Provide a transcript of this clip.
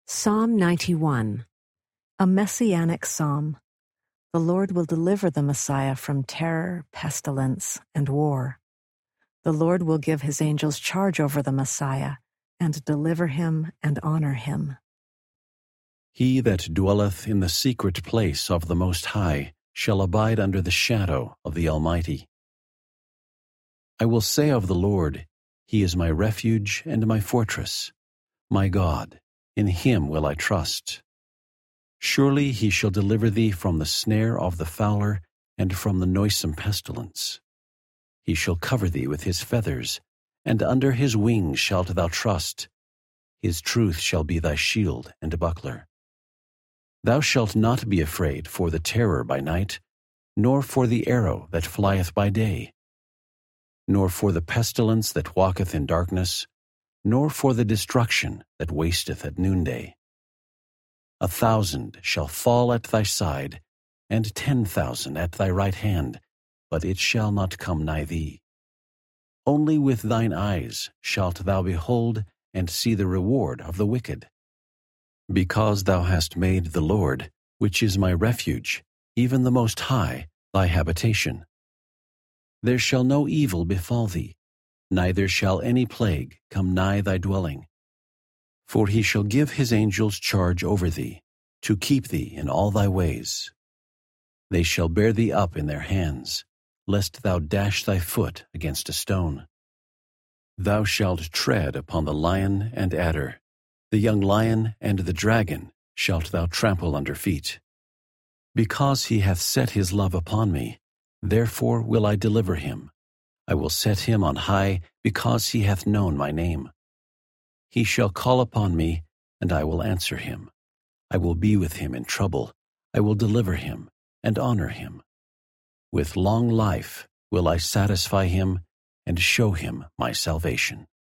Psalm 91, a messianic psalm. The Lord will deliver the Messiah from terror, pestilence, and war. The Lord will give his angels charge over the Messiah, and deliver him and honor him. He that dwelleth in the secret place of the Most High shall abide under the shadow of the Almighty. I will say of the Lord, He is my refuge and my fortress, my God, in him will I trust. Surely he shall deliver thee from the snare of the fowler and from the noisome pestilence. He shall cover thee with his feathers, and under his wings shalt thou trust. His truth shall be thy shield and buckler. Thou shalt not be afraid for the terror by night, nor for the arrow that flieth by day, nor for the pestilence that walketh in darkness, nor for the destruction that wasteth at noonday. 1,000 shall fall at thy side, and 10,000 at thy right hand, but it shall not come nigh thee. Only with thine eyes shalt thou behold and see the reward of the wicked. Because thou hast made the Lord, which is my refuge, even the Most High, thy habitation. There shall no evil befall thee, neither shall any plague come nigh thy dwelling. For he shall give his angels charge over thee, to keep thee in all thy ways. They shall bear thee up in their hands, lest thou dash thy foot against a stone. Thou shalt tread upon the lion and adder, the young lion and the dragon shalt thou trample under feet. Because he hath set his love upon me, therefore will I deliver him. I will set him on high, because he hath known my name. He shall call upon me, and I will answer him. I will be with him in trouble. I will deliver him and honor him. With long life will I satisfy him and show him my salvation.